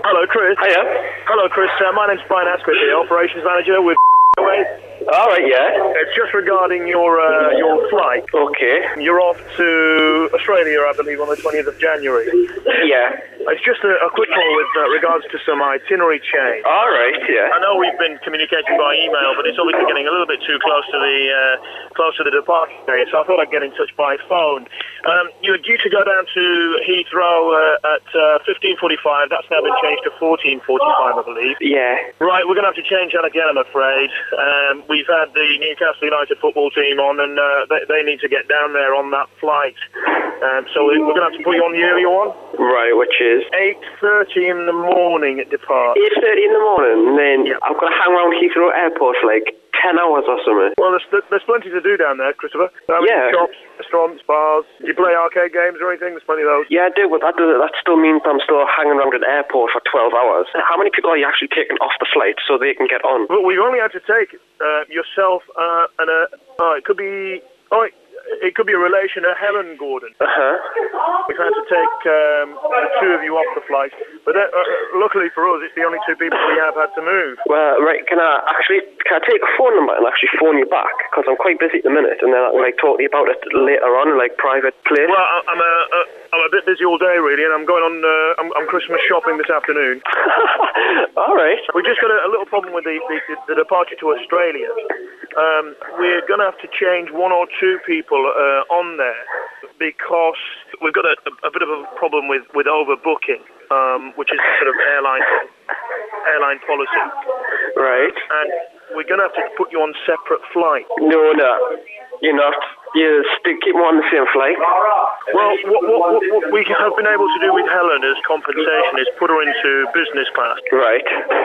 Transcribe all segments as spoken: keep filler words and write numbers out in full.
Hello, Chris. Hiya. Hello, Chris. Uh, my name's Brian Asquith here, Operations Manager with All right, yeah. It's just regarding your uh, your flight. Okay. You're off to Australia, I believe, on the twentieth of January. Yeah. It's just a, a quick call with uh, regards to some itinerary change. All right, yeah. I know we've been communicating by email, but it's obviously getting a little bit too close to the uh, close to the departure date, so I thought I'd get in touch by phone. Um, you were due to go down to Heathrow uh, at uh, fifteen forty-five. That's now been changed to fourteen forty-five, I believe. Yeah. Right, we're going to have to change that again, I'm afraid. Um, we've had the Newcastle United football team on, and uh, they, they need to get down there on that flight. Um, so we're going to have to put you on the earlier one. Right, which is? eight thirty in the morning at depart. eight thirty in the morning, and then Yeah. I've got to hang around Heathrow Airport for like ten hours or something. Well, there's, there's plenty to do down there, Christopher. I mean, Yeah. Shops, restaurants, bars. Do you play arcade games or anything? There's plenty of those. Yeah, I do, but that, does, that still means I'm still hanging around an airport for twelve hours. How many people are you actually taking off the flight so they can get on? But we've only had to take uh, yourself uh, and a... Oh, it could be... Oh, it, it could be a relation of Helen Gordon. Uh-huh. We've had to take um, the two of you off the flight. But that, uh, luckily for us, it's the only two people we have had to move. Well, right, can I actually, can I take a phone number and actually phone you back? Because I'm quite busy at the minute, and then I can like talk to you about it later on in like private place. Well, I- I'm a, a, I'm a bit busy all day, really, and I'm going on, uh, I'm, I'm Christmas shopping this afternoon. All right. We just got a, a little problem with the, the, the departure to Australia. Um, we're going to have to change one or two people uh, on there because we've got a, a, a bit of a problem with, with overbooking, um, which is sort of airline airline policy. Right. And we're going to have to put you on separate flights. No, no. You're not. You still keep them on the same flight? Well, what, what, what, what we have been able to do with Helen as compensation is put her into business class. Right.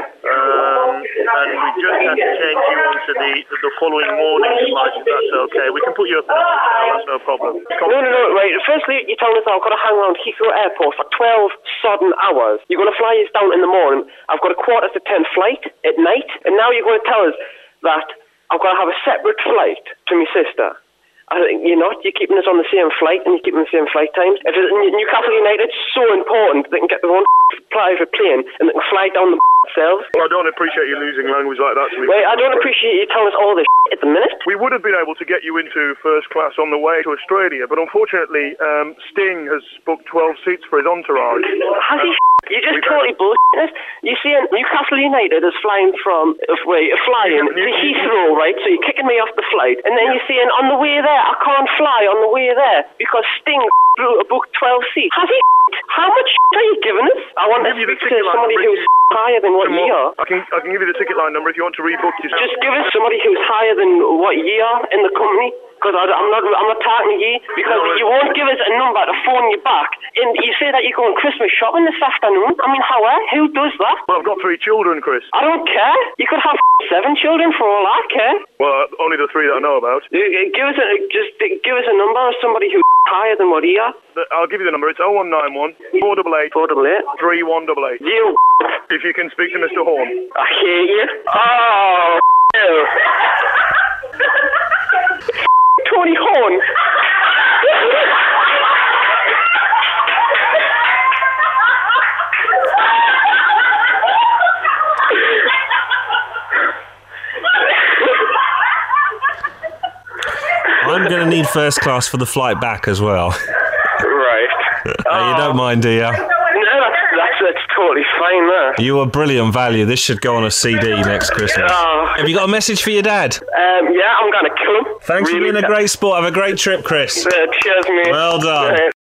Um, and we just had to change you onto the, the, the following morning's flight, if that's okay. We can put you up in a hotel, that's no problem. No, no, no, right. Firstly, you're telling us I've got to hang around Heathrow Airport for twelve sodden hours. You're going to fly us down in the morning. I've got a quarter to ten flight at night. And now you're going to tell us that I've got to have a separate flight to my sister. I think you're not. You're keeping us on the same flight and you're keeping the same flight times. If it's, Newcastle United's so important, they can get their own private plane and they can fly down the themselves. Well, I don't appreciate you losing language like that to me. Wait, I don't appreciate you telling us all this at the minute. We would have been able to get you into first class on the way to Australia, but unfortunately, um, Sting has booked twelve seats for his entourage. Has he? You just We've totally bullshit. You see, Newcastle United is flying from, uh, wait, flying You- to you- Heathrow, right? So you're kicking me off the flight, and then you're saying on the way there, I can't fly on the way there because Sting booked twelve seats. Has he? How much are you giving us? I want to I'll give you the speak to ticket line somebody number. who's higher than what you are. I can I can give you the ticket line number if you want to rebook yourself. Just give us somebody who's higher than what you are in the company. Because I'm not, I'm not talking to you. Because No, you won't give us a number to phone you back. And you say that you're going Christmas shopping this afternoon. I mean, how? Eh? Who does that? Well, I've got three children, Chris. I don't care. You could have seven children for all I care. Well, only the three that I know about. You- you Give us a just give us a number of somebody who's higher than what you are. The- I'll give you the number. It's oh one nine one, four eight eight, Four double eight. three one eight eight. You. If you can speak to Mister Horn. I hate you. Oh. You. Tony Horn. I'm going to need first class for the flight back as well. Right. Uh, you don't mind, do you? No, that's, that's, that's totally fine there. You are brilliant value. This should go on a C D next Christmas. Oh. Have you got a message for your dad? Um, yeah, I'm going to kill him. Thanks Really for being a ca- great sport. Have a great trip, Chris. Uh, cheers, mate. Well done. Uh,